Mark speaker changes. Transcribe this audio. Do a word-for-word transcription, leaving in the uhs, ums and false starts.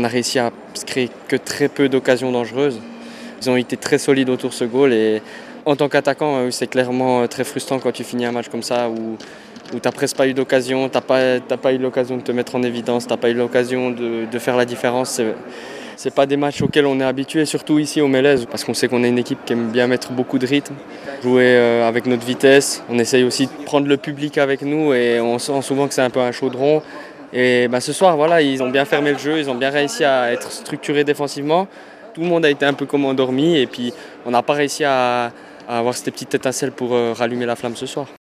Speaker 1: on a réussi à se créer que très peu d'occasions dangereuses. Ils ont été très solides autour de ce goal et en tant qu'attaquant, c'est clairement très frustrant quand tu finis un match comme ça où, où tu n'as presque pas eu d'occasion, tu n'as pas, t'as pas eu l'occasion de te mettre en évidence, tu n'as pas eu l'occasion de, de faire la différence. C'est, c'est pas des matchs auxquels on est habitué, surtout ici au Mélèze, parce qu'on sait qu'on est une équipe qui aime bien mettre beaucoup de rythme, jouer avec notre vitesse. On essaye aussi de prendre le public avec nous et on sent souvent que c'est un peu un chaudron. Et ben, ce soir, voilà, ils ont bien fermé le jeu, ils ont bien réussi à être structurés défensivement. Tout le monde a été un peu comme endormi et puis on n'a pas réussi à, à avoir cette petite étincelle pour euh, rallumer la flamme ce soir.